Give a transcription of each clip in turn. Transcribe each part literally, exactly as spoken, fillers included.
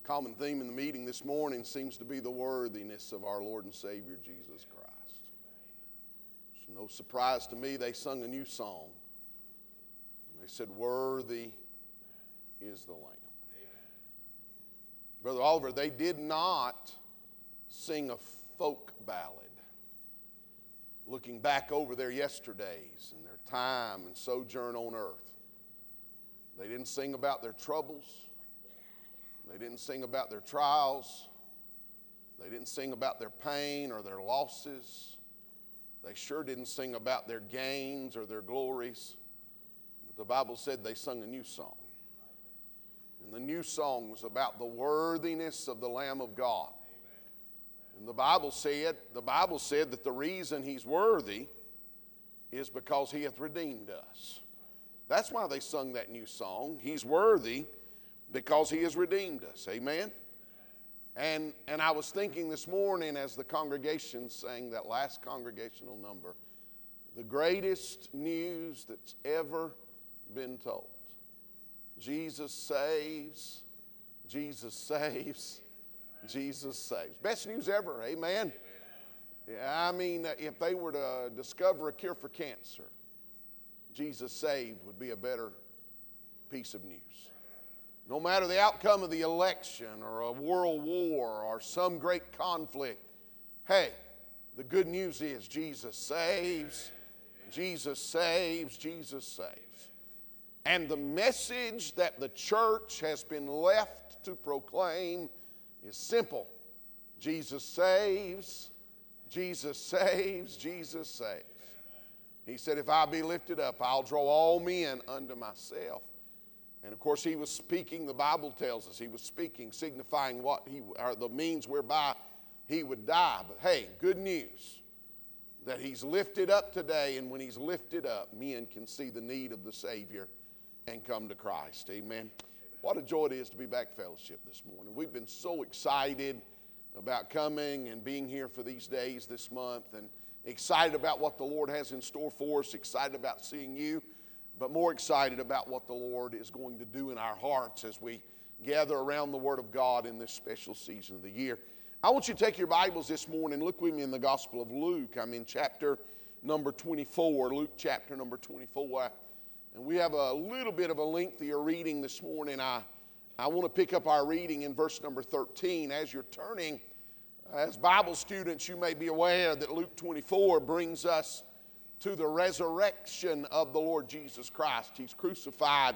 Common theme in the meeting this morning seems to be the worthiness of our Lord and Savior Jesus Christ. It's no surprise to me they sung a new song. And they said, "Worthy is the Lamb." Brother Oliver, they did not sing a folk ballad, looking back over their yesterdays and their time and sojourn on earth. They didn't sing about their troubles. They didn't sing about their trials. They didn't sing about their pain or their losses. They sure didn't sing about their gains or their glories. But the Bible said they sung a new song. And the new song was about the worthiness of the Lamb of God. And the Bible said, the Bible said that the reason He's worthy is because He hath redeemed us. That's why they sung that new song. He's worthy because He has redeemed us. Amen? And, and I was thinking this morning as the congregation sang that last congregational number, the greatest news that's ever been told. Jesus saves, Jesus saves, Jesus saves. Best news ever, amen? Yeah, I mean, if they were to discover a cure for cancer, Jesus saved would be a better piece of news. No matter the outcome of the election or a world war or some great conflict, hey, the good news is Jesus saves, Jesus saves, Jesus saves. And the message that the church has been left to proclaim is simple. Jesus saves, Jesus saves, Jesus saves. He said, if I be lifted up, I'll draw all men unto myself. And of course, he was speaking, the Bible tells us, he was speaking, signifying what he, or the means whereby he would die. But hey, good news that he's lifted up today, and when he's lifted up, men can see the need of the Savior and come to Christ. Amen. What a joy it is to be back fellowship this morning. We've been so excited about coming and being here for these days this month, and excited about what the Lord has in store for us, excited about seeing you, but more excited about what the Lord is going to do in our hearts as we gather around the Word of God in this special season of the year. I want you to take your Bibles this morning. Look with me in the Gospel of Luke. I'm in chapter number twenty-four, Luke chapter number twenty-four. And we have a little bit of a lengthier reading this morning. I, I want to pick up our reading in verse number thirteen. As you're turning, as Bible students, you may be aware that Luke twenty-four brings us to the resurrection of the Lord Jesus Christ. He's crucified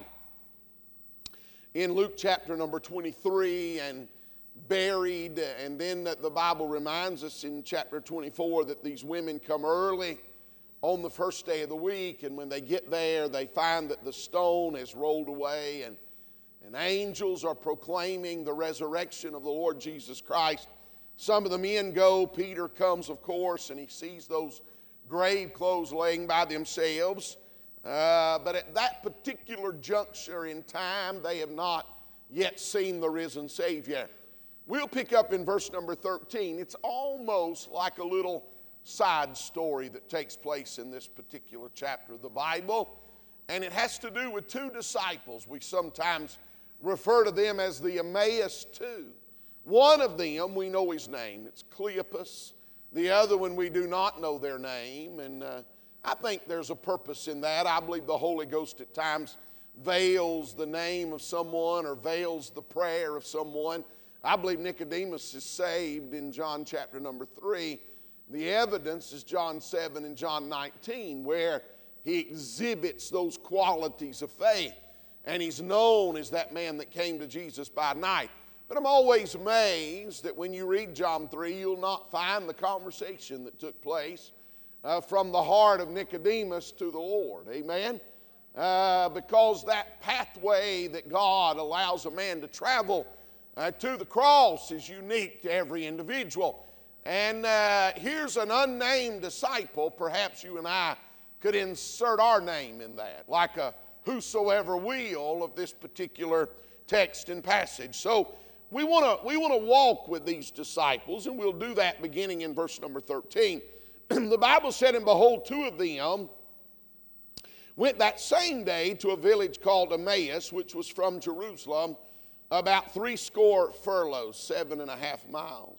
in Luke chapter number twenty-three and buried. And then the Bible reminds us in chapter twenty-four that these women come early on the first day of the week. And when they get there, they find that the stone has rolled away. And, and angels are proclaiming the resurrection of the Lord Jesus Christ. Some of the men go. Peter comes, of course, and he sees those grave clothes laying by themselves. Uh, but at that particular juncture in time, they have not yet seen the risen Savior. We'll pick up in verse number thirteen. It's almost like a little side story that takes place in this particular chapter of the Bible. And it has to do with two disciples. We sometimes refer to them as the Emmaus Two. One of them, we know his name. It's Cleopas. The other one, we do not know their name. And uh, I think there's a purpose in that. I believe the Holy Ghost at times veils the name of someone or veils the prayer of someone. I believe Nicodemus is saved in John chapter number three. The evidence is John seven and John nineteen, where he exhibits those qualities of faith. And he's known as that man that came to Jesus by night. But I'm always amazed that when you read John three, you'll not find the conversation that took place uh, from the heart of Nicodemus to the Lord. Amen? Uh, because that pathway that God allows a man to travel uh, to the cross is unique to every individual. And uh, here's an unnamed disciple. Perhaps you and I could insert our name in that, like a whosoever will of this particular text and passage. So we want to we want to walk with these disciples, and we'll do that beginning in verse number thirteen. The Bible said, and behold, two of them went that same day to a village called Emmaus, which was from Jerusalem, about three score furlongs, seven and a half miles.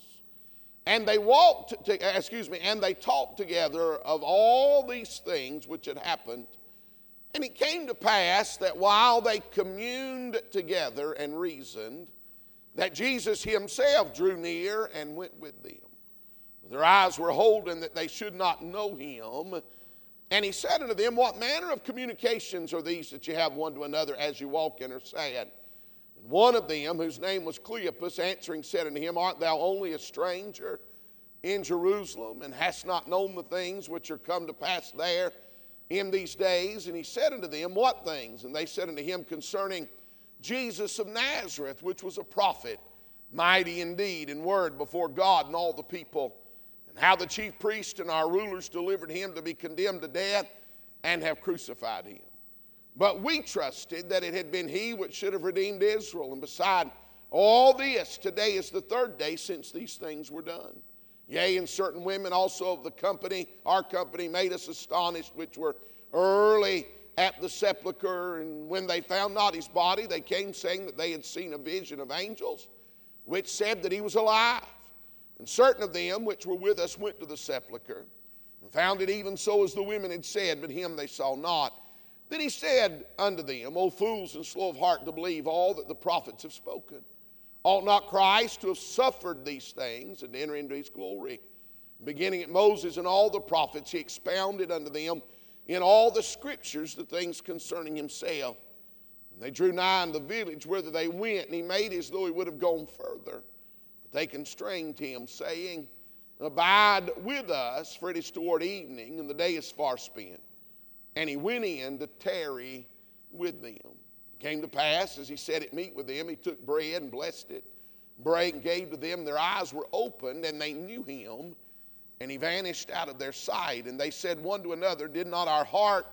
And they walked, to, excuse me, and they talked together of all these things which had happened. And it came to pass that while they communed together and reasoned, that Jesus himself drew near and went with them. Their eyes were holden that they should not know him. And he said unto them, what manner of communications are these that you have one to another as you walk and are sad? And one of them, whose name was Cleopas, answering said unto him, art thou only a stranger in Jerusalem, and hast not known the things which are come to pass there in these days? And he said unto them, what things? And they said unto him, concerning Jesus of Nazareth, which was a prophet, mighty in deed and word before God and all the people, and how the chief priests and our rulers delivered him to be condemned to death and have crucified him. But we trusted that it had been he which should have redeemed Israel. And beside all this, today is the third day since these things were done. Yea, and certain women also of the company, our company, made us astonished, which were early at the sepulchre. And when they found not his body, they came saying that they had seen a vision of angels, which said that he was alive. And certain of them which were with us went to the sepulchre, and found it even so as the women had said, but him they saw not. Then he said unto them, O fools and slow of heart to believe all that the prophets have spoken. Ought not Christ to have suffered these things and to enter into his glory? Beginning at Moses and all the prophets, he expounded unto them in all the scriptures the things concerning himself. And they drew nigh unto the village whither they went, and he made as though he would have gone further. But they constrained him, saying, abide with us, for it is toward evening, and the day is far spent. And he went in to tarry with them. It came to pass, as he sat at meat with them, he took bread and blessed it, brake and gave to them. Their eyes were opened, and they knew him, and he vanished out of their sight. And they said one to another, did not our heart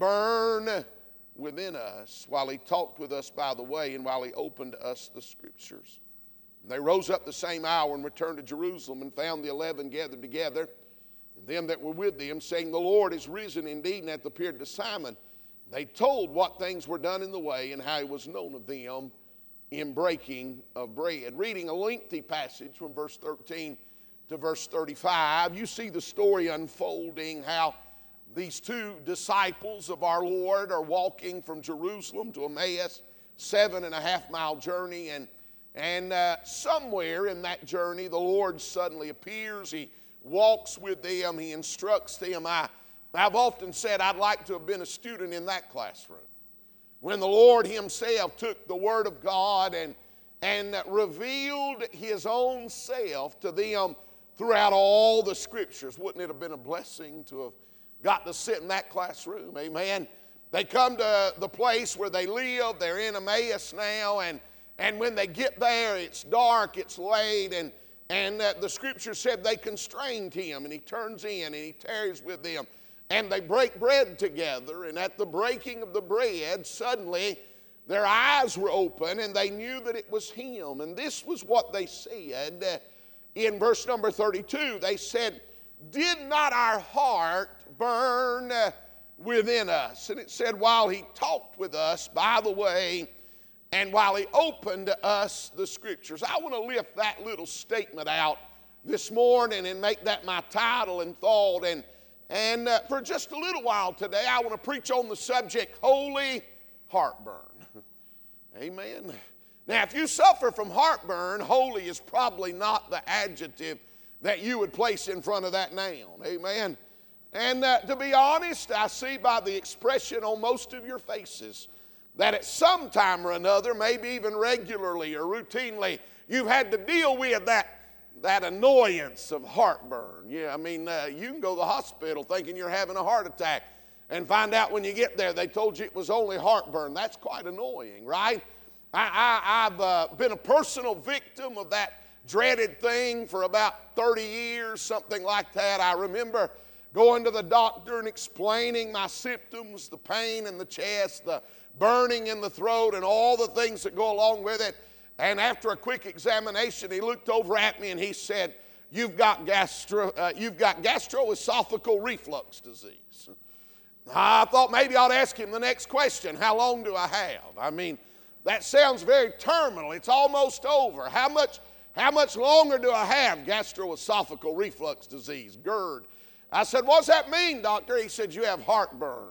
burn within us while he talked with us by the way, and while he opened to us the scriptures? And they rose up the same hour and returned to Jerusalem, and found the eleven gathered together, and them that were with them, saying, the Lord is risen indeed, and hath appeared to Simon. They told what things were done in the way, and how he was known of them in breaking of bread. Reading a lengthy passage from verse thirteen to verse thirty-five, you see the story unfolding, how these two disciples of our Lord are walking from Jerusalem to Emmaus, seven and a half mile journey, and, and uh, somewhere in that journey, the Lord suddenly appears. He walks with them, he instructs them. I, I've often said I'd like to have been a student in that classroom, when the Lord himself took the Word of God and, and revealed his own self to them throughout all the scriptures. Wouldn't it have been a blessing to have got to sit in that classroom? Amen. They come to the place where they live. They're in Emmaus now, and, and when they get there, it's dark, it's late, and And uh, the scripture said they constrained him, and he turns in and he tarries with them. And they break bread together, and at the breaking of the bread, suddenly their eyes were open, and they knew that it was him. And this was what they said uh, in verse number thirty-two. They said, did not our heart burn uh, within us? And it said, while he talked with us by the way, and while he opened to us the scriptures. I want to lift that little statement out this morning and make that my title and thought. And, and uh, for just a little while today, I want to preach on the subject, holy heartburn. Amen. Now, if you suffer from heartburn, holy is probably not the adjective that you would place in front of that noun. Amen. And uh, to be honest, I see by the expression on most of your faces that at some time or another, maybe even regularly or routinely, you've had to deal with that, that annoyance of heartburn. Yeah, I mean, uh, you can go to the hospital thinking you're having a heart attack and find out when you get there they told you it was only heartburn. That's quite annoying, right? I, I, I've uh, been a personal victim of that dreaded thing for about thirty years, something like that. I remember going to the doctor and explaining my symptoms, the pain in the chest, the burning in the throat, and all the things that go along with it. And after a quick examination, he looked over at me and he said, you've got gastro, uh, you've got gastroesophageal reflux disease. I thought maybe I'd ask him the next question, how long do I have? I mean, That sounds very terminal. It's almost over. How much, how much longer do I have? Gastroesophageal reflux disease, GERD. I said, what's that mean, doctor? He said, you have heartburn.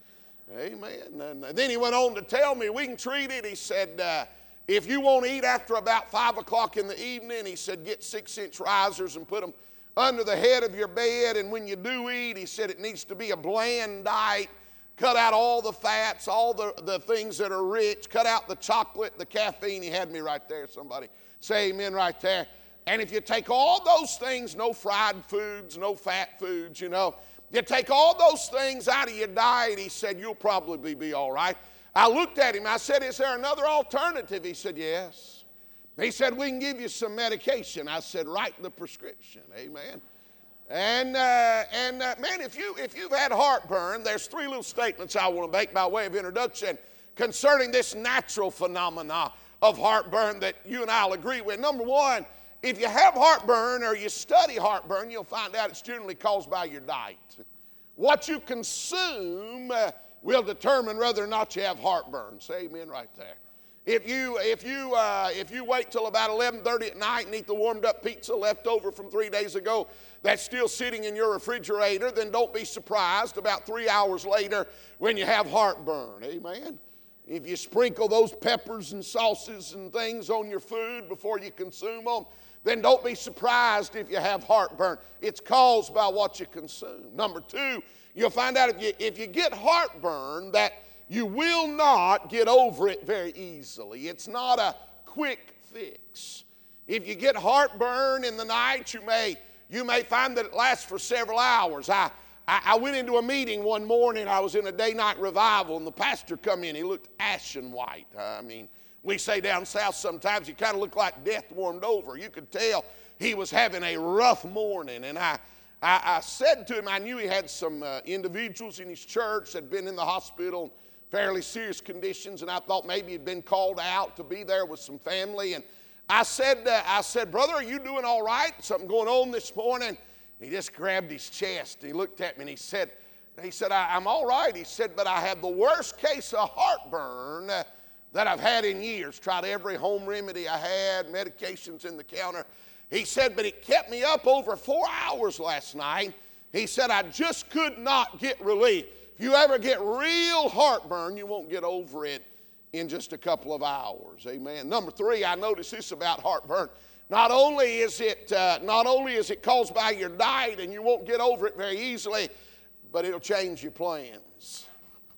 Amen. And then he went on to tell me we can treat it. He said, uh, if you won't eat after about five o'clock in the evening, he said, get six-inch risers and put them under the head of your bed. And when you do eat, he said, it needs to be a bland diet. Cut out all the fats, all the, the things that are rich. Cut out the chocolate, the caffeine. He had me right there. Somebody say amen right there. And if you take all those things, no fried foods, no fat foods, you know, you take all those things out of your diet, he said, you'll probably be all right. I looked at him. I said, is there another alternative? He said, yes. He said, we can give you some medication. I said, write the prescription. Amen. And, uh, and uh, man, if, you, if you've had heartburn, there's three little statements I want to make by way of introduction concerning this natural phenomena of heartburn that you and I will agree with. Number one, if you have heartburn or you study heartburn, you'll find out it's generally caused by your diet. What you consume uh, will determine whether or not you have heartburn. Say amen right there. If you, if you, uh, if you wait till about eleven thirty at night and eat the warmed up pizza left over from three days ago that's still sitting in your refrigerator, then don't be surprised about three hours later when you have heartburn. Amen. If you sprinkle those peppers and sauces and things on your food before you consume them, then don't be surprised if you have heartburn. It's caused by what you consume. Number two, you'll find out if you, if you get heartburn that you will not get over it very easily. It's not a quick fix. If you get heartburn in the night, you may, you may find that it lasts for several hours. I, I, I went into a meeting one morning. I was in a day-night revival, and the pastor come in. He looked ashen white. I mean, we say down south sometimes he kind of looked like death warmed over. You could tell he was having a rough morning. And I, I, I said to him, I knew he had some uh, individuals in his church that had been in the hospital, fairly serious conditions, and I thought maybe he'd been called out to be there with some family. And I said, uh, I said, brother, are you doing all right? Something going on this morning? He just grabbed his chest. He looked at me and he said, he said, I, I'm all right. He said, but I have the worst case of heartburn uh, that I've had in years. Tried every home remedy I had, medications in the counter. He said, but it kept me up over four hours last night. He said, I just could not get relief. If you ever get real heartburn, you won't get over it in just a couple of hours. Amen. Number three, I noticed this about heartburn. Not only is it, uh, not only is it caused by your diet and you won't get over it very easily, but it'll change your plans.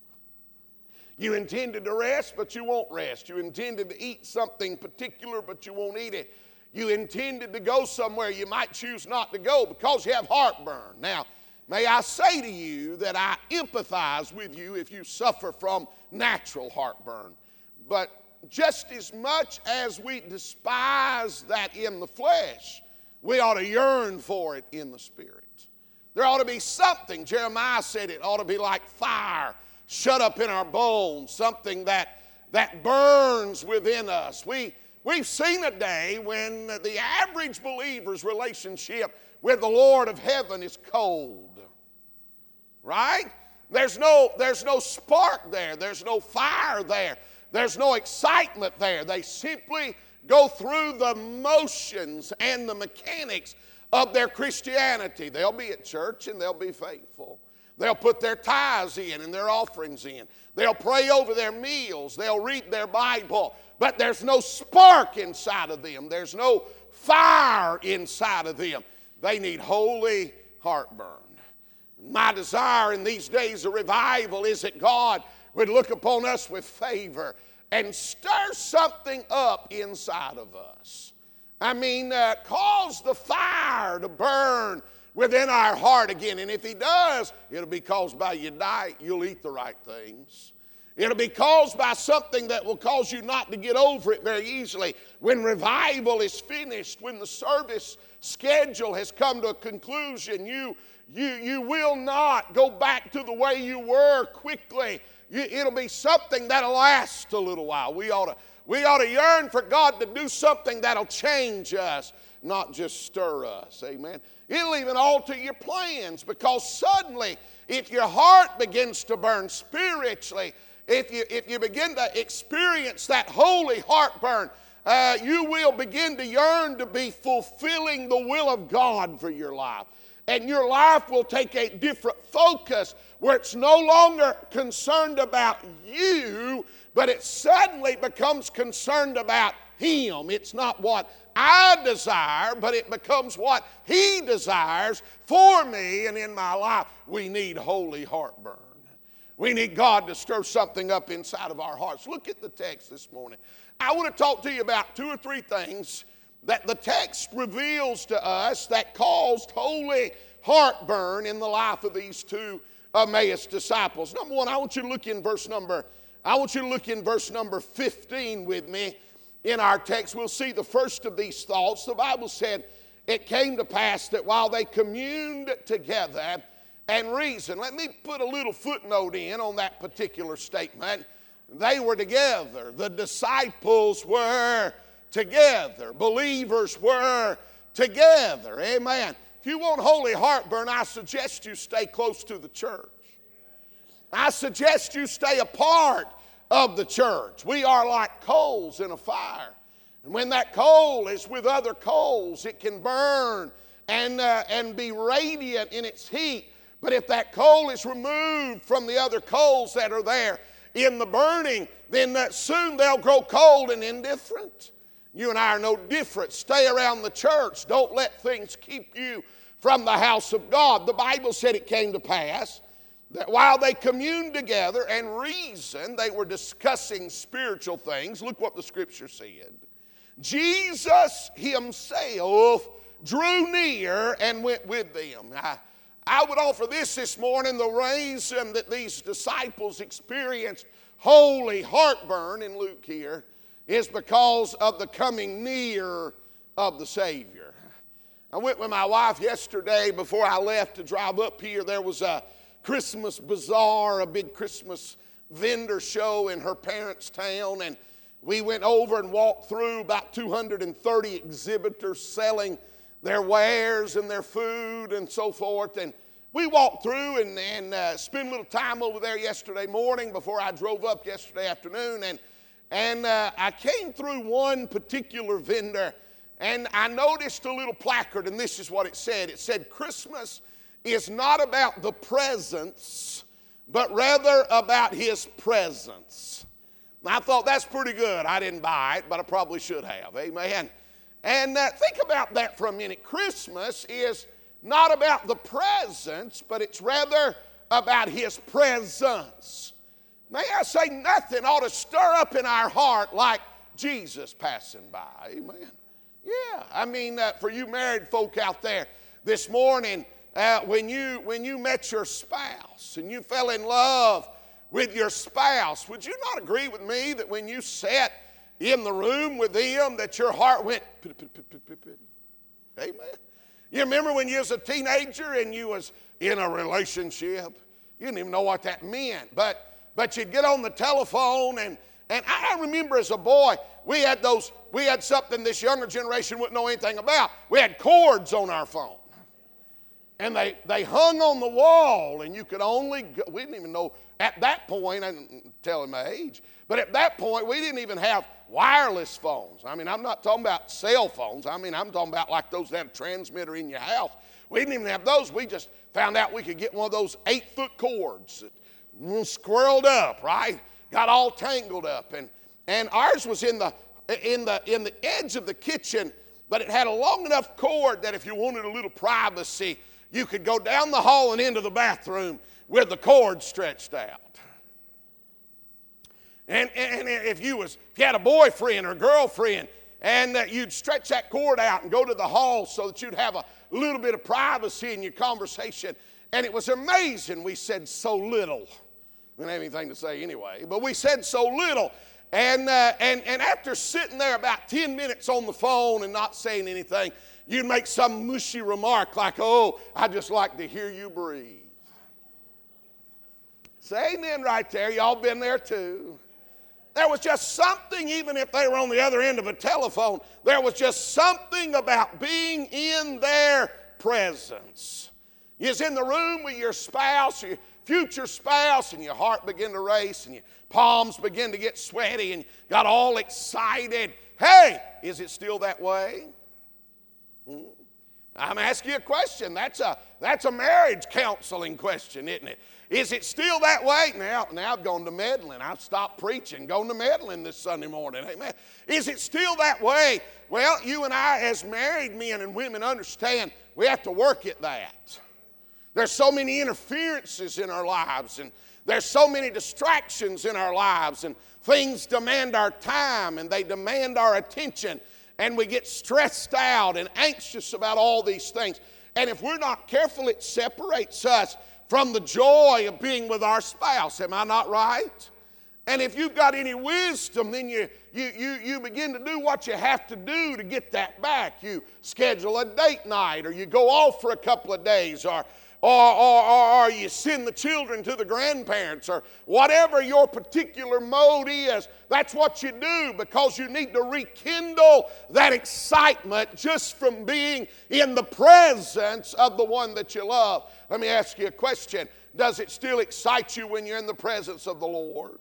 You intended to rest, but you won't rest. You intended to eat something particular, but you won't eat it. You intended to go somewhere. You might choose not to go because you have heartburn. Now, may I say to you that I empathize with you if you suffer from natural heartburn. But just as much as we despise that in the flesh, we ought to yearn for it in the spirit. There ought to be something. Jeremiah said it ought to be like fire shut up in our bones, something that, that burns within us. We, we've seen a day when the average believer's relationship with the Lord of heaven is cold. Right? There's no, there's no spark there. There's no fire there. There's no excitement there. They simply go through the motions and the mechanics of their Christianity. They'll be at church and they'll be faithful. They'll put their tithes in and their offerings in. They'll pray over their meals. They'll read their Bible. But there's no spark inside of them. There's no fire inside of them. They need holy heartburn. My desire in these days of revival is that God would look upon us with favor and stir something up inside of us. I mean, uh, cause the fire to burn within our heart again. And if He does, it'll be caused by your diet. You'll eat the right things. It'll be caused by something that will cause you not to get over it very easily. When revival is finished, when the service schedule has come to a conclusion, you, you, you will not go back to the way you were quickly. You, it'll be something that'll last a little while. We ought to, we ought to yearn for God to do something that'll change us, not just stir us. Amen. It'll even alter your plans, because suddenly, if your heart begins to burn spiritually, if you, if you begin to experience that holy heartburn, uh, you will begin to yearn to be fulfilling the will of God for your life. And your life will take a different focus where it's no longer concerned about you, but it suddenly becomes concerned about Him. It's not what I desire, but it becomes what He desires for me and in my life. We need holy heartburn. We need God to stir something up inside of our hearts. Look at the text this morning. I want to talk to you about two or three things that the text reveals to us that caused holy heartburn in the life of these two Emmaus disciples. Number one, I want you to look in verse number, I want you to look in verse number fifteen with me in our text. We'll see the first of these thoughts. The Bible said, it came to pass that while they communed together and reasoned. Let me put a little footnote in on that particular statement. They were together. The disciples were together. Believers were together. Amen. If you want holy heartburn, I suggest you stay close to the church. I suggest you stay a part of the church. We are like coals in a fire. And when that coal is with other coals, it can burn and, uh, and be radiant in its heat. But if that coal is removed from the other coals that are there in the burning, then uh, soon they'll grow cold and indifferent. You and I are no different. Stay around the church. Don't let things keep you from the house of God. The Bible said it came to pass that while they communed together and reasoned, they were discussing spiritual things. Look what the Scripture said. Jesus Himself drew near and went with them. I, I would offer this this morning. The reason that these disciples experienced holy heartburn in Luke here is because of the coming near of the Savior. I went with my wife yesterday before I left to drive up here. There was a Christmas bazaar, a big Christmas vendor show in her parents' town, and we went over and walked through about two hundred thirty exhibitors selling their wares and their food and so forth. And we walked through and, and uh, spent a little time over there yesterday morning before I drove up yesterday afternoon. And, and uh, I came through one particular vendor, and I noticed a little placard, and this is what it said. It said, Christmas is not about the presents, but rather about His presence. I thought that's pretty good. I didn't buy it, but I probably should have. Amen. And uh, think about that for a minute. Christmas is not about the presents, but it's rather about His presence. May I say, nothing ought to stir up in our heart like Jesus passing by. Amen. Yeah, I mean, uh, for you married folk out there this morning, uh, when you when you met your spouse and you fell in love with your spouse, would you not agree with me that when you sat in the room with them that your heart went pit, pit, pit, pit, pit, pit? Amen. You remember when you was a teenager and you was in a relationship? You didn't even know what that meant, but but you'd get on the telephone, and and I remember as a boy we had those we had something this younger generation wouldn't know anything about. We had cords on our phone. And they, they hung on the wall, and you could only go, we didn't even know at that point, I'm telling my age, but at that point we didn't even have wireless phones. I mean, I'm not talking about cell phones. I mean, I'm talking about like those that have a transmitter in your house. We didn't even have those. We just found out we could get one of those eight-foot cords that squirreled up, right? Got all tangled up. And, and ours was in the, in, the, in the edge of the kitchen, but it had a long enough cord that if you wanted a little privacy, you could go down the hall and into the bathroom with the cord stretched out. And, and if you was if you had a boyfriend or a girlfriend, and uh, you'd stretch that cord out and go to the hall so that you'd have a little bit of privacy in your conversation. And it was amazing. We said so little. We didn't have anything to say anyway, but we said so little. And, uh, and, and after sitting there about ten minutes on the phone and not saying anything, you'd make some mushy remark like, oh, I just like to hear you breathe. Say amen right there. Y'all been there too. There was just something, even if they were on the other end of a telephone, there was just something about being in their presence. You was in the room with your spouse, you future spouse, and your heart begin to race, and your palms begin to get sweaty, and you got all excited. Hey, is it still that way? Hmm? I'm asking you a question. That's a, that's a marriage counseling question, isn't it? Is it still that way? Now, now I've gone to meddling. I've stopped preaching, gone to meddling this Sunday morning. Amen. Is it still that way? Well, you and I as married men and women understand we have to work at that. There's so many interferences in our lives, and there's so many distractions in our lives, and things demand our time, and they demand our attention, and we get stressed out and anxious about all these things. And if we're not careful, it separates us from the joy of being with our spouse. Am I not right? And if you've got any wisdom, then you, you, you, you begin to do what you have to do to get that back. You schedule a date night, or you go off for a couple of days, or Or, or, or, or you send the children to the grandparents, or whatever your particular mode is. That's what you do, because you need to rekindle that excitement just from being in the presence of the one that you love. Let me ask you a question. Does it still excite you when you're in the presence of the Lord?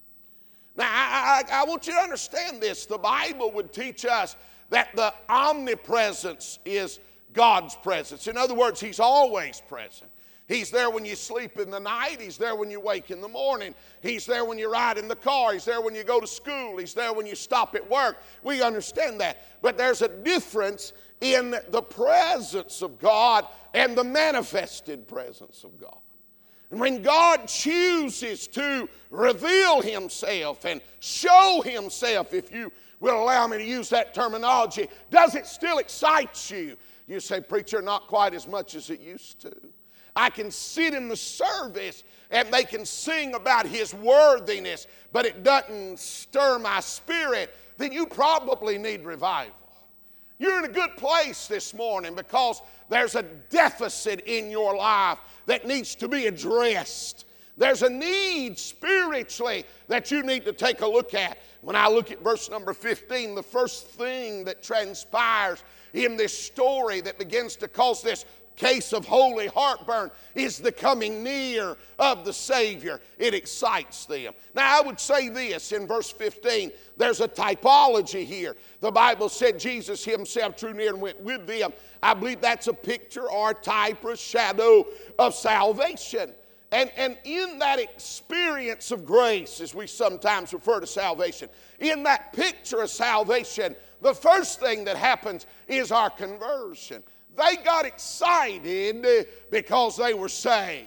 Now, I, I, I want you to understand this. The Bible would teach us that the omnipresence is God's presence. In other words, He's always present. He's there when you sleep in the night. He's there when you wake in the morning. He's there when you ride in the car. He's there when you go to school. He's there when you stop at work. We understand that. But there's a difference in the presence of God and the manifested presence of God. And when God chooses to reveal Himself and show Himself, if you will allow me to use that terminology, does it still excite you? You say, preacher, not quite as much as it used to. I can sit in the service and they can sing about His worthiness, but it doesn't stir my spirit. Then you probably need revival. You're in a good place this morning because there's a deficit in your life that needs to be addressed. There's a need spiritually that you need to take a look at. When I look at verse number fifteen, the first thing that transpires in this story that begins to cause this case of holy heartburn is the coming near of the Savior. It excites them. Now, I would say this in verse fifteen, there's a typology here. The Bible said Jesus Himself drew near and went with them. I believe that's a picture or a type or a shadow of salvation. And, and in that experience of grace, as we sometimes refer to salvation, in that picture of salvation, the first thing that happens is our conversion. They got excited because they were saved.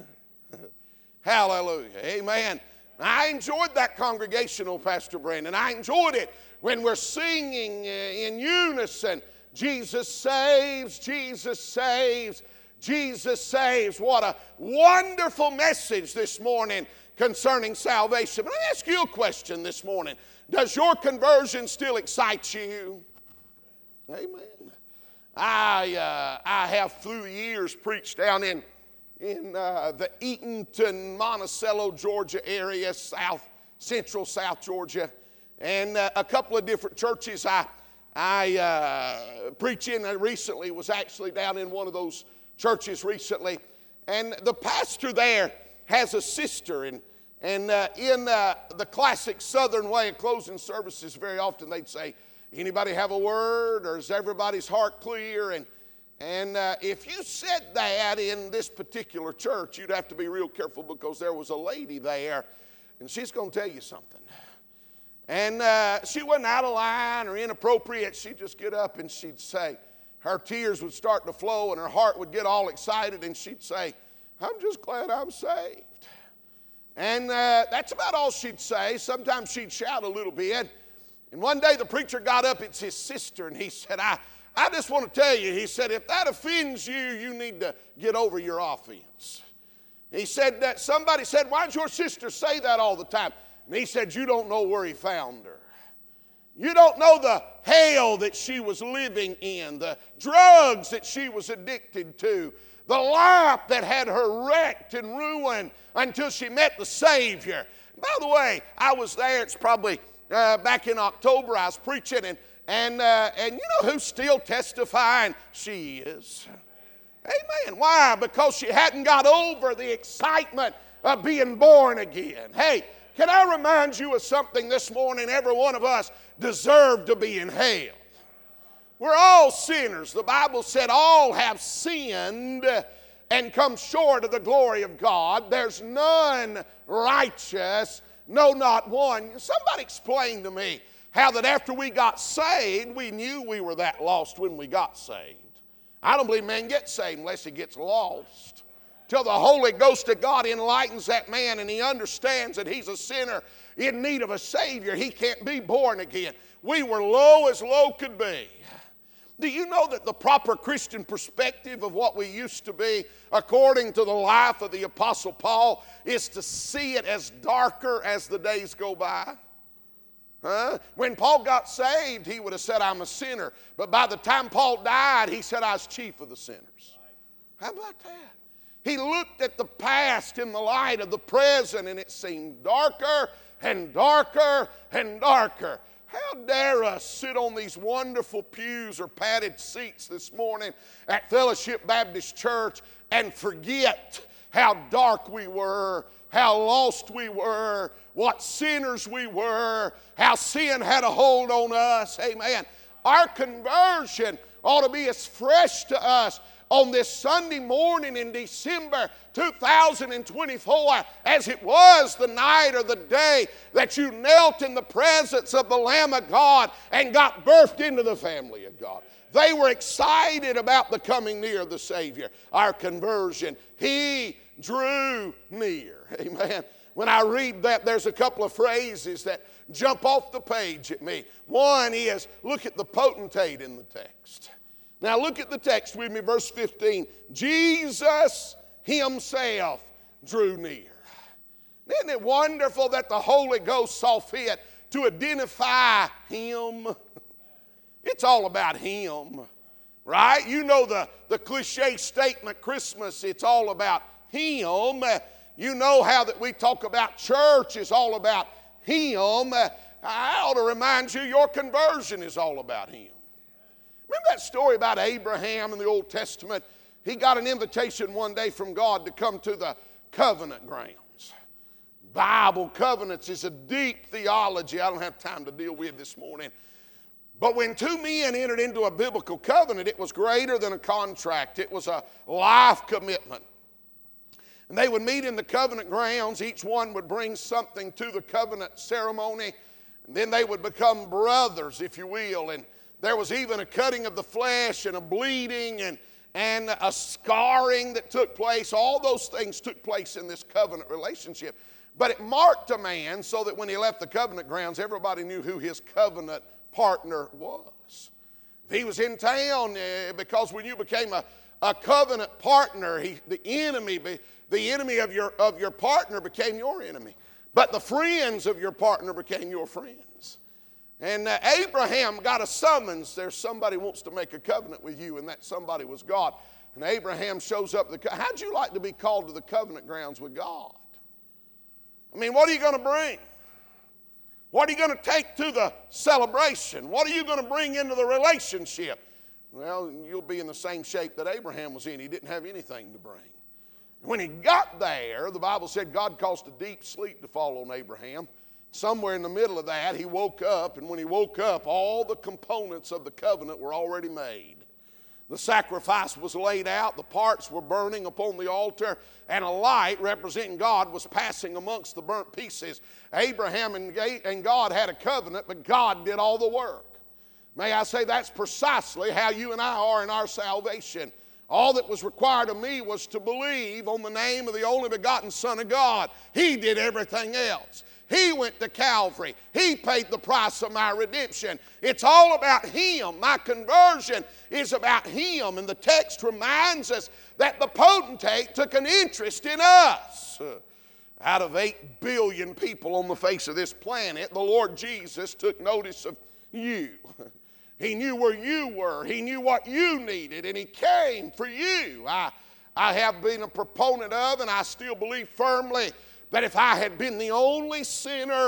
Hallelujah. Amen. I enjoyed that congregational, Pastor Brandon. I enjoyed it when we're singing in unison, Jesus saves, Jesus saves, Jesus saves. What a wonderful message this morning concerning salvation. But let me ask you a question this morning. Does your conversion still excite you? Amen. I, uh, I have through the years preached down in, in uh, the Eatonton, Monticello, Georgia area, south, central South Georgia, and uh, a couple of different churches I, I uh, preached in recently was actually down in one of those churches recently. And the pastor there has a sister, and, and uh, in uh, the classic Southern way of closing services, very often they'd say, anybody have a word, or is everybody's heart clear? And, and uh, if you said that in this particular church, you'd have to be real careful because there was a lady there, and she's going to tell you something. And uh, she wasn't out of line or inappropriate. She'd just get up and she'd say, her tears would start to flow and her heart would get all excited, and she'd say, I'm just glad I'm saved. And uh, that's about all she'd say. Sometimes she'd shout a little bit. And one day the preacher got up, it's his sister, and he said, I, I just want to tell you, he said, if that offends you, you need to get over your offense. He said that somebody said, why does your sister say that all the time? And he said, you don't know where he found her. You don't know the hell that she was living in, the drugs that she was addicted to, the life that had her wrecked and ruined until she met the Savior. By the way, I was there, it's probably uh, back in October, I was preaching, and, and, uh, and you know who's still testifying? She is. Amen. Why? Because she hadn't got over the excitement of being born again. Hey, can I remind you of something this morning? Every one of us deserve to be in hell. We're all sinners. The Bible said all have sinned and come short of the glory of God. There's none righteous, no, not one. Somebody explain to me how that after we got saved, we knew we were that lost when we got saved. I don't believe man gets saved unless he gets lost. Till the Holy Ghost of God enlightens that man and he understands that he's a sinner in need of a Savior. He can't be born again. We were low as low could be. Do you know that the proper Christian perspective of what we used to be, according to the life of the Apostle Paul, is to see it as darker as the days go by? Huh? When Paul got saved, he would have said, I'm a sinner. But by the time Paul died, he said, I was chief of the sinners. How about that? He looked at the past in the light of the present, and it seemed darker and darker and darker. How dare us sit on these wonderful pews or padded seats this morning at Fellowship Baptist Church and forget how dark we were, how lost we were, what sinners we were, how sin had a hold on us. Amen. Our conversion ought to be as fresh to us on this Sunday morning in December two thousand twenty-four as it was the night or the day that you knelt in the presence of the Lamb of God and got birthed into the family of God. They were excited about the coming near of the Savior, our conversion. He drew near. Amen. When I read that, there's a couple of phrases that jump off the page at me. One is, look at the potentate in the text. Now look at the text with me, verse fifteen. Jesus himself drew near. Isn't it wonderful that the Holy Ghost saw fit to identify him? It's all about him, right? You know the, the cliche statement, Christmas, it's all about him. You know how that we talk about church is all about him. I ought to remind you, your conversion is all about him. Remember that story about Abraham in the Old Testament? He got an invitation one day from God to come to the covenant grounds. Bible covenants is a deep theology I don't have time to deal with this morning. But when two men entered into a biblical covenant, it was greater than a contract. It was a life commitment. And they would meet in the covenant grounds. Each one would bring something to the covenant ceremony. And then they would become brothers, if you will. And there was even a cutting of the flesh and a bleeding and, and a scarring that took place. All those things took place in this covenant relationship. But it marked a man so that when he left the covenant grounds, everybody knew who his covenant partner was. If he was in town, uh, because when you became a, a covenant partner, he, the enemy, the enemy of your, of your partner became your enemy. But the friends of your partner became your friends. And uh, Abraham got a summons. There's somebody wants to make a covenant with you, and that somebody was God. And Abraham shows up. The, how'd you like to be called to the covenant grounds with God? I mean, what are you going to bring? What are you going to take to the celebration? What are you going to bring into the relationship? Well, you'll be in the same shape that Abraham was in. He didn't have anything to bring. When he got there, the Bible said God caused a deep sleep to fall on Abraham. Somewhere in the middle of that, he woke up, and when he woke up, all the components of the covenant were already made. The sacrifice was laid out, the parts were burning upon the altar, and a light representing God was passing amongst the burnt pieces. Abraham and God had a covenant, but God did all the work. May I say that's precisely how you and I are in our salvation. All that was required of me was to believe on the name of the only begotten Son of God. He did everything else. He went to Calvary. He paid the price of my redemption. It's all about Him. My conversion is about Him. And the text reminds us that the potentate took an interest in us. Out of eight billion people on the face of this planet, the Lord Jesus took notice of you. He knew where you were. He knew what you needed, and He came for you. I, I have been a proponent of, and I still believe firmly, that if I had been the only sinner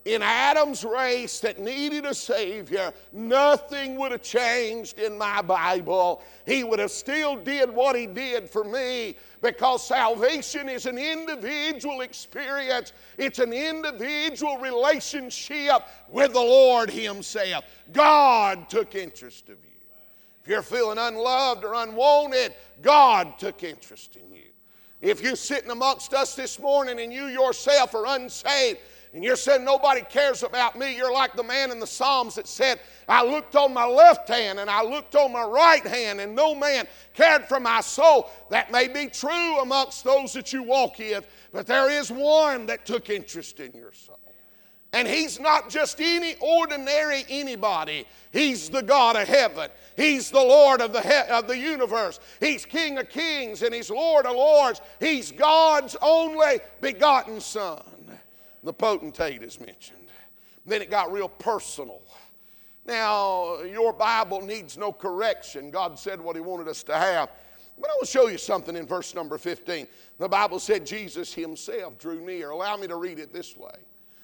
in Adam's race that needed a Savior, nothing would have changed in my Bible. He would have still did what He did for me, because salvation is an individual experience. It's an individual relationship with the Lord Himself. God took interest of you. If you're feeling unloved or unwanted, God took interest in you. If you're sitting amongst us this morning and you yourself are unsaved, and you're saying nobody cares about me, you're like the man in the Psalms that said, I looked on my left hand and I looked on my right hand and no man cared for my soul. That may be true amongst those that you walk in, but there is one that took interest in your soul. And He's not just any ordinary anybody. He's the God of heaven. He's the Lord of the, he- of the universe. He's King of kings and He's Lord of lords. He's God's only begotten Son. The potentate is mentioned. Then it got real personal. Now, your Bible needs no correction. God said what He wanted us to have. But I will show you something in verse number fifteen. The Bible said Jesus Himself drew near. Allow me to read it this way.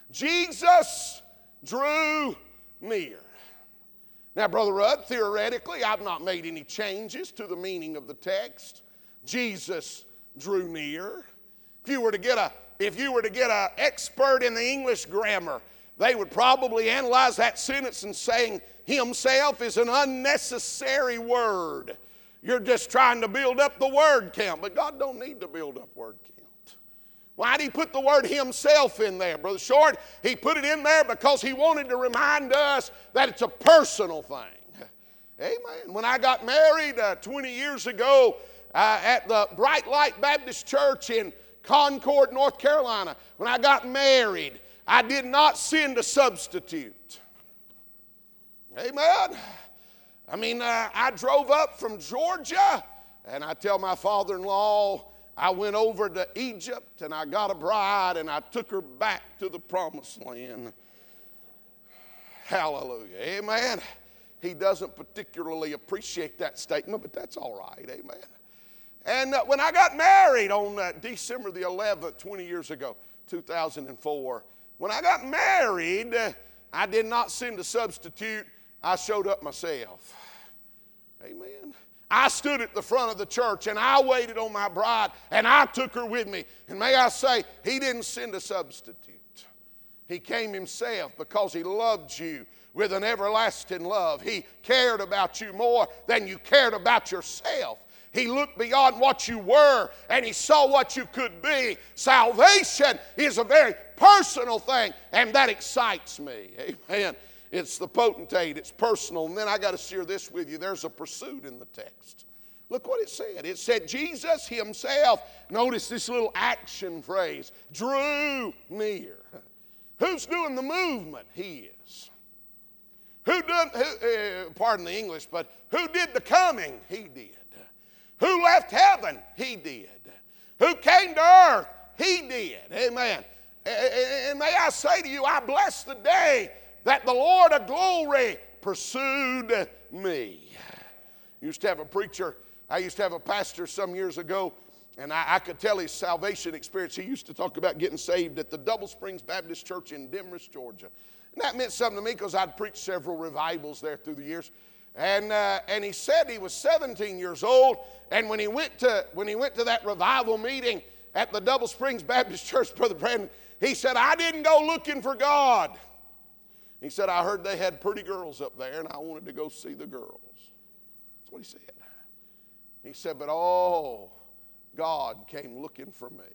Jesus drew near. Now, Brother Rudd, theoretically, I've not made any changes to the meaning of the text. Jesus drew near. If you were to get a If you were to get an expert in the English grammar, they would probably analyze that sentence and saying Himself is an unnecessary word. You're just trying to build up the word count, but God don't need to build up word count. Why did He put the word Himself in there, Brother Short? He put it in there because He wanted to remind us that it's a personal thing. Amen. When I got married uh, twenty years ago uh, at the Bright Light Baptist Church in Concord, North Carolina, when I got married, I did not send a substitute. Amen. I mean, uh, I drove up from Georgia, and I tell my father-in-law, I went over to Egypt, and I got a bride, and I took her back to the promised land. Hallelujah. Amen. He doesn't particularly appreciate that statement, but that's all right. Amen. And uh, when I got married on uh, December the eleventh, twenty years ago, two thousand four, when I got married, uh, I did not send a substitute. I showed up myself. Amen. I stood at the front of the church and I waited on my bride and I took her with me. And may I say, He didn't send a substitute. He came Himself because He loved you with an everlasting love. He cared about you more than you cared about yourself. He looked beyond what you were and He saw what you could be. Salvation is a very personal thing, and that excites me. Amen. It's the potentate. It's personal. And then I got to share this with you. There's a pursuit in the text. Look what it said. It said Jesus Himself, notice this little action phrase, drew near. Who's doing the movement? He is. Who done, who, uh, pardon the English, but who did the coming? He did. Who left heaven? He did. Who came to earth? He did. Amen. And may I say to you, I bless the day that the Lord of glory pursued me. I used to have a preacher, I used to have a pastor some years ago, and I, I could tell his salvation experience. He used to talk about getting saved at the Double Springs Baptist Church in Demorest, Georgia. And that meant something to me because I'd preached several revivals there through the years. And uh, and he said he was seventeen years old, and when he went to when he went to that revival meeting at the Double Springs Baptist Church, Brother Brandon, he said, I didn't go looking for God. He said, I heard they had pretty girls up there, and I wanted to go see the girls. That's what he said. He said, but oh, God came looking for me.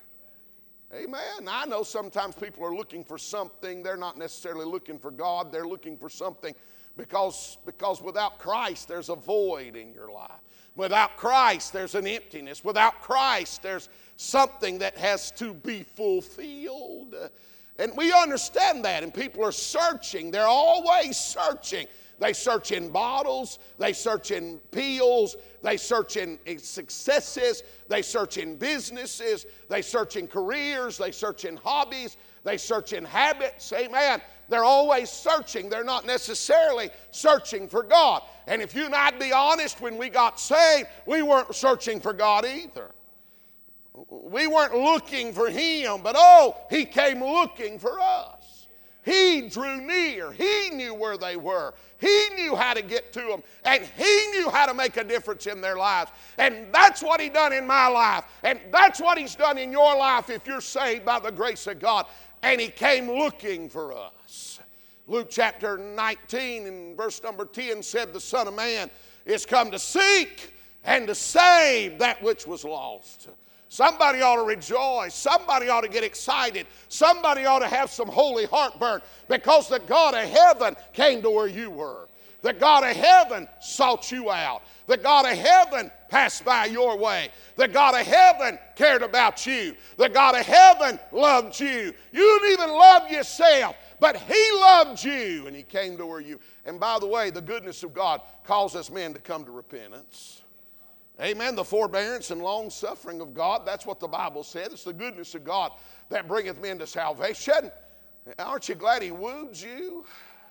Amen. I know sometimes people are looking for something. They're not necessarily looking for God. They're looking for something because, because without Christ, there's a void in your life. Without Christ, there's an emptiness. Without Christ, there's something that has to be fulfilled. And we understand that, and people are searching. They're always searching. They search in bottles. They search in pills. They search in successes. They search in businesses. They search in careers. They search in hobbies. They search in habits. Amen. They're always searching. They're not necessarily searching for God. And if you and I'd be honest, when we got saved, we weren't searching for God either. We weren't looking for Him, but oh, He came looking for us. He drew near. He knew where they were. He knew how to get to them. And He knew how to make a difference in their lives. And that's what He done in my life. And that's what He's done in your life if you're saved by the grace of God. And He came looking for us. Luke chapter nineteen and verse number ten said, the Son of Man is come to seek and to save that which was lost. Somebody ought to rejoice. Somebody ought to get excited. Somebody ought to have some holy heartburn because the God of heaven came to where you were. The God of heaven sought you out. The God of heaven passed by your way. The God of heaven cared about you. The God of heaven loved you. You didn't even love yourself, but He loved you and He came to where you. And by the way, the goodness of God causes men to come to repentance. Amen. The forbearance and long suffering of God, that's what the Bible said. It's the goodness of God that bringeth men to salvation. Aren't you glad He wooed you?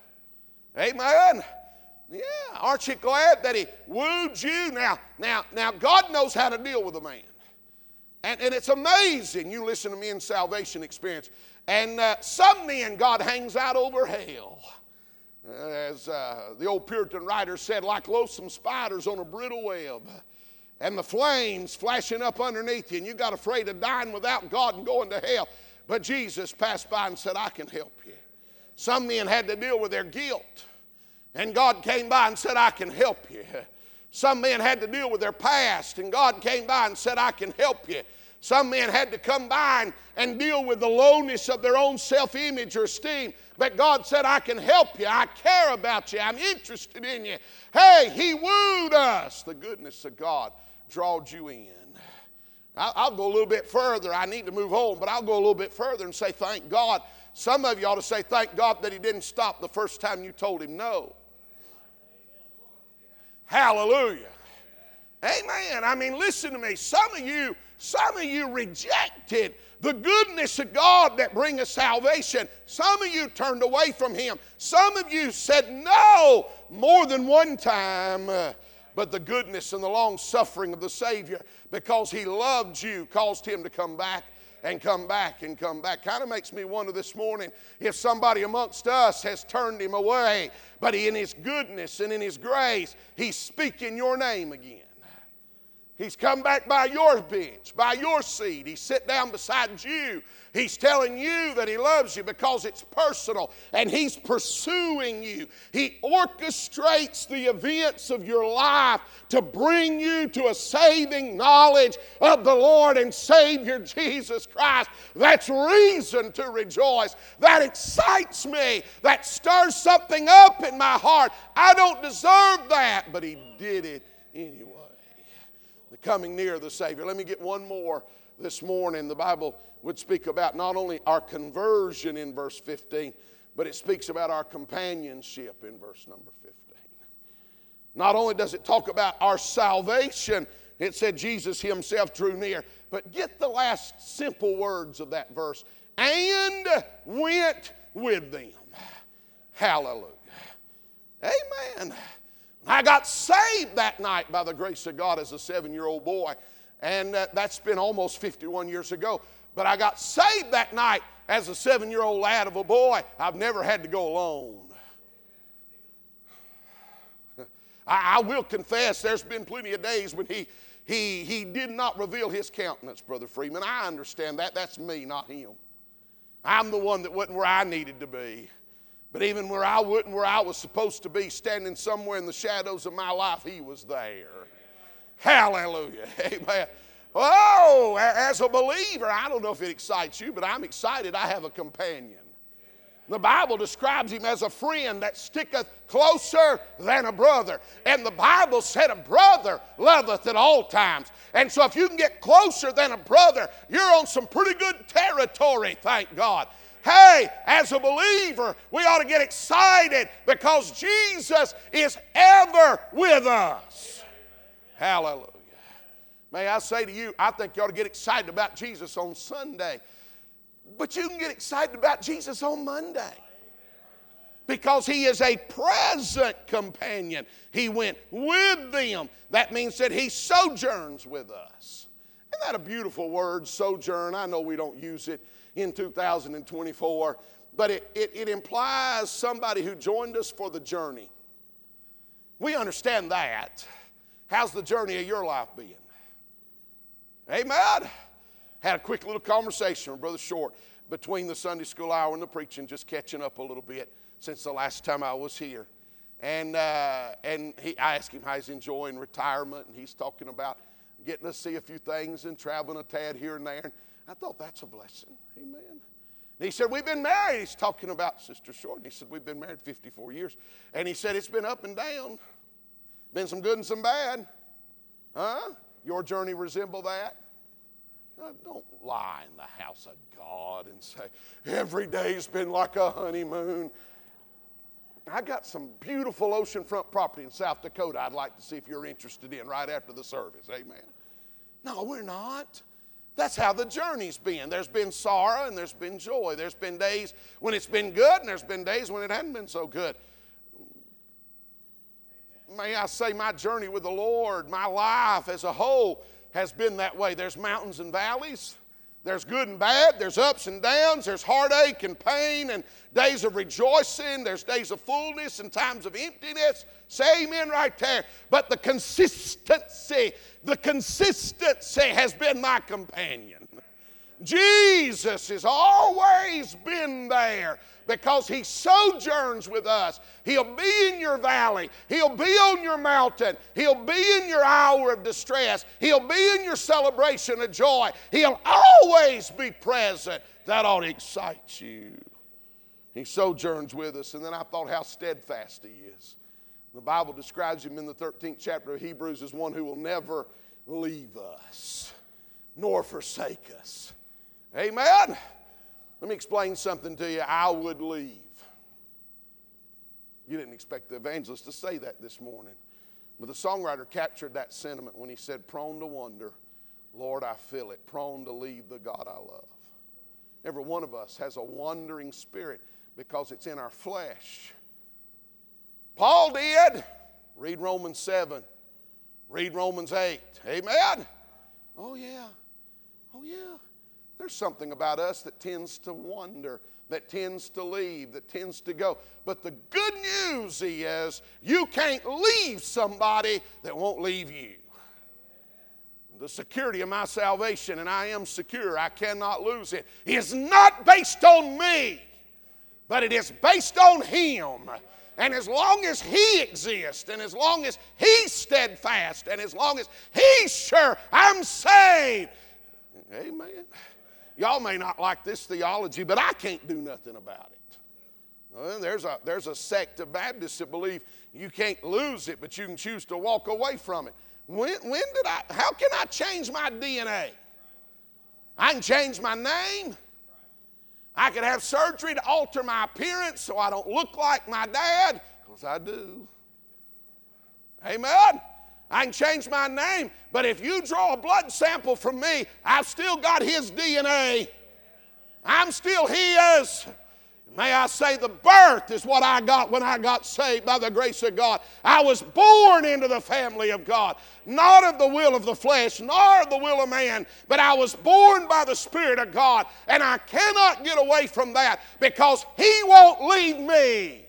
Amen. Yeah. Aren't you glad that He wooed you? Now, now, now God knows how to deal with a man. And, and it's amazing. You listen to men's salvation experience. And uh, some men God hangs out over hell. As uh, the old Puritan writer said, like loathsome spiders on a brittle web. And the flames flashing up underneath you, and you got afraid of dying without God and going to hell. But Jesus passed by and said, I can help you. Some men had to deal with their guilt, and God came by and said, I can help you. Some men had to deal with their past, and God came by and said, I can help you. Some men had to come by and, and deal with the lowness of their own self-image or esteem. But God said, I can help you. I care about you. I'm interested in you. Hey, He wooed us. The goodness of God drawed you in. I'll, I'll go a little bit further. I need to move on, but I'll go a little bit further and say, thank God. Some of you ought to say, thank God that He didn't stop the first time you told Him no. Hallelujah. Amen. I mean, listen to me. Some of you, some of you rejected the goodness of God that bringeth salvation. Some of you turned away from Him. Some of you said no more than one time. Uh, But the goodness and the long suffering of the Savior, because He loved you, caused Him to come back and come back and come back. Kind of makes me wonder this morning if somebody amongst us has turned Him away, but He, in His goodness and in His grace, He's speaking your name again. He's come back by your bench, by your seat. He's sit down beside you. He's telling you that He loves you because it's personal, and He's pursuing you. He orchestrates the events of your life to bring you to a saving knowledge of the Lord and Savior Jesus Christ. That's reason to rejoice. That excites me. That stirs something up in my heart. I don't deserve that, but He did it anyway. The coming near the Savior. Let me get one more this morning. The Bible would speak about not only our conversion in verse fifteen, but it speaks about our companionship in verse number fifteen. Not only does it talk about our salvation, it said Jesus Himself drew near, but get the last simple words of that verse, and went with them. Hallelujah. Amen. I got saved that night by the grace of God as a seven-year-old boy, and uh, that's been almost fifty-one years ago. But I got saved that night as a seven-year-old lad of a boy. I've never had to go alone. I, I will confess there's been plenty of days when he, he, he did not reveal His countenance, Brother Freeman. I understand that. That's me, not Him. I'm the one that wasn't where I needed to be. But even where I wasn't where I was supposed to be, standing somewhere in the shadows of my life, He was there. Hallelujah. Amen. Oh, as a believer, I don't know if it excites you, but I'm excited I have a companion. The Bible describes Him as a friend that sticketh closer than a brother. And the Bible said a brother loveth at all times. And so if you can get closer than a brother, you're on some pretty good territory, thank God. Hey, as a believer, we ought to get excited because Jesus is ever with us. Hallelujah. May I say to you, I think you ought to get excited about Jesus on Sunday. But you can get excited about Jesus on Monday. Because He is a present companion. He went with them. That means that He sojourns with us. Isn't that a beautiful word, sojourn? I know we don't use it in two thousand twenty-four. but it, it, it implies somebody who joined us for the journey. We understand that. How's the journey of your life been? Amen. Had a quick little conversation with Brother Short between the Sunday school hour and the preaching, just catching up a little bit since the last time I was here. And uh, and he, I asked him how he's enjoying retirement, and he's talking about getting to see a few things and traveling a tad here and there. And I thought, that's a blessing. Amen. And he said, we've been married. He's talking about Sister Short. And he said, we've been married fifty-four years. And he said, it's been up and down. Been some good and some bad. Huh? Your journey resemble that? Now, don't lie in the house of God and say, every day's been like a honeymoon. I got some beautiful oceanfront property in South Dakota I'd like to see if you're interested in right after the service. Amen. No, we're not. That's how the journey's been. There's been sorrow and there's been joy. There's been days when it's been good and there's been days when it hasn't been so good. May I say my journey with the Lord, my life as a whole has been that way. There's mountains and valleys. There's good and bad. There's ups and downs. There's heartache and pain and days of rejoicing. There's days of fullness and times of emptiness. Say amen right there. But the consistency, the consistency has been my companion. Jesus has always been there because he sojourns with us. He'll be in your valley. He'll be on your mountain. He'll be in your hour of distress. He'll be in your celebration of joy. He'll always be present. That ought to excite you. He sojourns with us. And then I thought how steadfast he is. The Bible describes him in the thirteenth chapter of Hebrews as one who will never leave us nor forsake us. Amen? Let me explain something to you. I would leave. You didn't expect the evangelist to say that this morning. But the songwriter captured that sentiment when he said, prone to wonder, Lord, I feel it. Prone to leave the God I love. Every one of us has a wandering spirit because it's in our flesh. Paul did. Read Romans seven. Read Romans eight. Amen? Oh, yeah. Oh, yeah. There's something about us that tends to wander, that tends to leave, that tends to go. But the good news is you can't leave somebody that won't leave you. The security of my salvation, and I am secure, I cannot lose it, is not based on me, but it is based on him. And as long as he exists, and as long as he's steadfast, and as long as he's sure I'm saved, amen. Y'all may not like this theology, but I can't do nothing about it. Well, there's a, there's a sect of Baptists that believe you can't lose it, but you can choose to walk away from it. When, when did I, how can I change my D N A? I can change my name. I can have surgery to alter my appearance so I don't look like my dad, because I do. Amen? I can change my name, but if you draw a blood sample from me, I've still got his D N A. I'm still his. May I say the birth is what I got when I got saved by the grace of God. I was born into the family of God, not of the will of the flesh, nor of the will of man, but I was born by the Spirit of God, and I cannot get away from that because he won't leave me.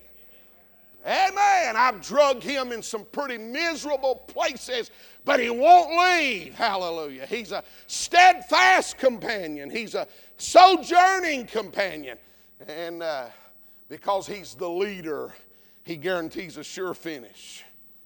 Amen. I've drugged him in some pretty miserable places, but he won't leave. Hallelujah. He's a steadfast companion. He's a sojourning companion. And uh, because he's the leader, he guarantees a sure finish.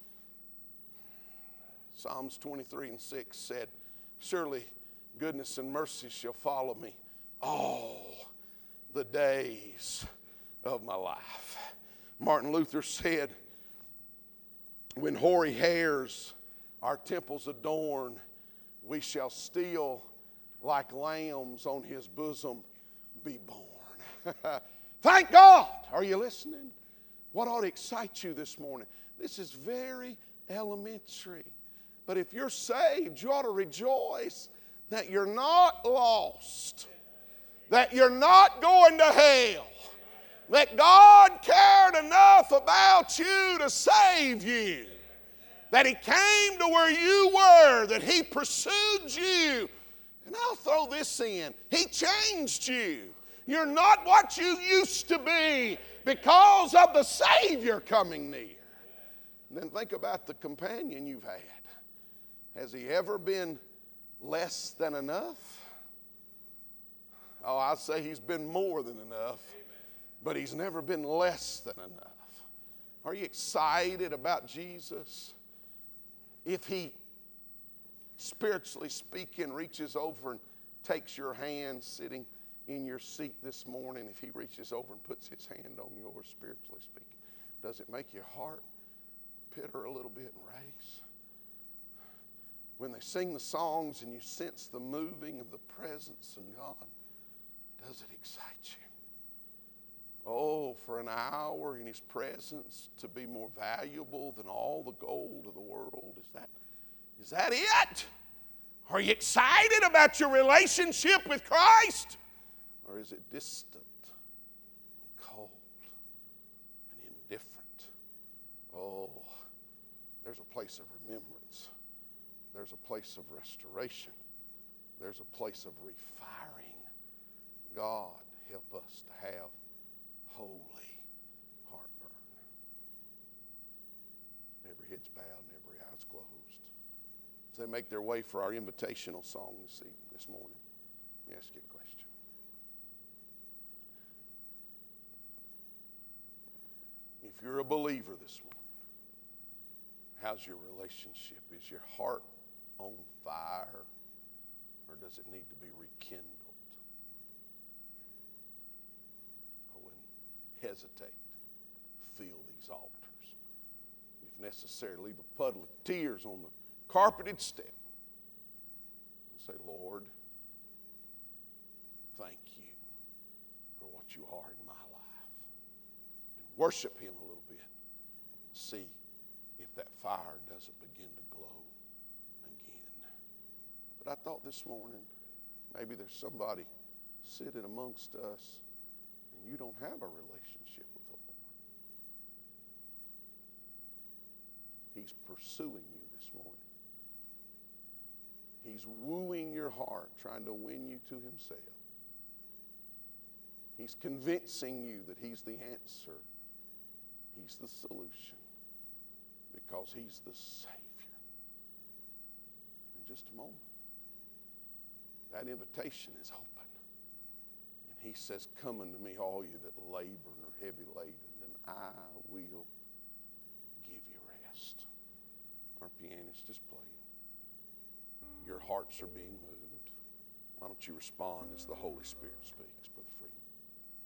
Psalms twenty-three and six said, surely goodness and mercy shall follow me all the days of my life. Martin Luther said, when hoary hairs our temples adorn, we shall still like lambs on his bosom be born. Thank God. Are you listening? What ought to excite you this morning? This is very elementary. But if you're saved, you ought to rejoice that you're not lost, that you're not going to hell, that God cared enough about you to save you, that he came to where you were, that he pursued you. And I'll throw this in. He changed you. You're not what you used to be because of the Savior coming near. And then think about the companion you've had. Has he ever been less than enough? Oh, I say he's been more than enough, but he's never been less than enough. Are you excited about Jesus? If he, spiritually speaking, reaches over and takes your hand sitting in your seat this morning, if he reaches over and puts his hand on yours, spiritually speaking, does it make your heart pitter a little bit and race? When they sing the songs and you sense the moving of the presence of God, does it excite you? Oh, for an hour in his presence to be more valuable than all the gold of the world. Is that, is that it? Are you excited about your relationship with Christ? Or is it distant and cold and indifferent? Oh, there's a place of remembrance. There's a place of restoration. There's a place of refiring. God, help us to have holy heartburn. Every head's bowed and every eye's closed. As they make their way for our invitational song this evening, this morning, let me ask you a question. If you're a believer this morning, how's your relationship? Is your heart on fire, or does it need to be rekindled? Hesitate to fill these altars. If necessary, leave a puddle of tears on the carpeted step and say, Lord, thank you for what you are in my life. And worship him a little bit and see if that fire doesn't begin to glow again. But I thought this morning, maybe there's somebody sitting amongst us and you don't have a relationship with the Lord. He's pursuing you this morning. He's wooing your heart, trying to win you to himself. He's convincing you that he's the answer. He's the solution. Because he's the Savior. In just a moment, that invitation is open. He says, come unto me, all you that labor and are heavy laden, and I will give you rest. Our pianist is playing. Your hearts are being moved. Why don't you respond as the Holy Spirit speaks, Brother Freeman?